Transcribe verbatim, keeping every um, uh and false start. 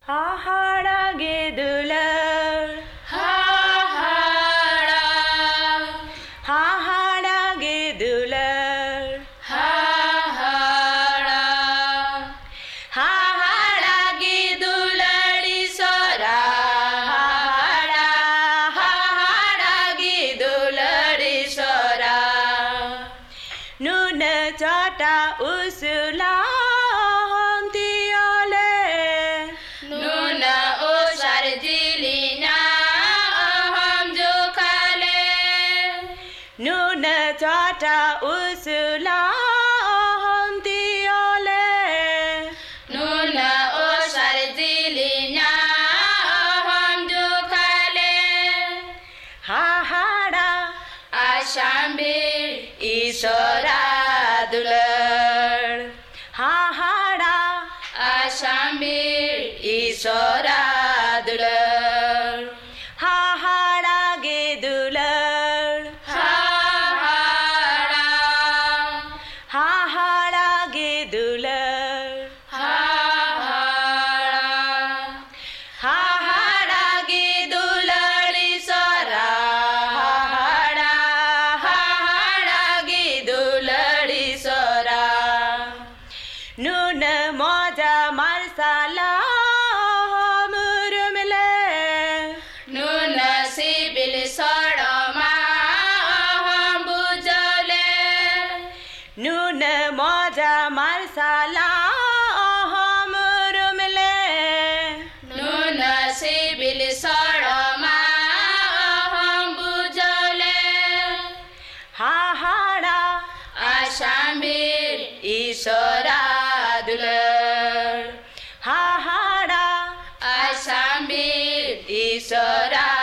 हाहाडा गेदुलर हाहाडा हाहाडा गेदुलर हाहाडा हाहाडा गेदुलडी सोरा हाहाडा हाहाडा गेदुलडी सोरा नुन चटा उसुला नुन ओसार जिलिना हम जोखाले नुन चटा उसुला हम तियोले नुन ओसार जिलिना हम जोखाले हाहाडा आशाम्बीर ईश्वरा दुलर हाहाडा आशाम्बीर ईश्वरा दुलर हाहाडा गेदुलर हाहाडा हाहाडा गेदुलर हाहाडा हाहाडा गेदुलडी सोरा हाहाडा हाहाडा गेदुलडी सोरा नुन मजा मार्साला मुरुमले नुन सिबिल सडमा हम बुझले नुन मजा मार्साला मुरुमले नुन सिबिल सडमा हम बुझले हाहाडा आशाम्बीर ईश्वरा दुलर हाहाडा आशाम्बीर ईश्वरा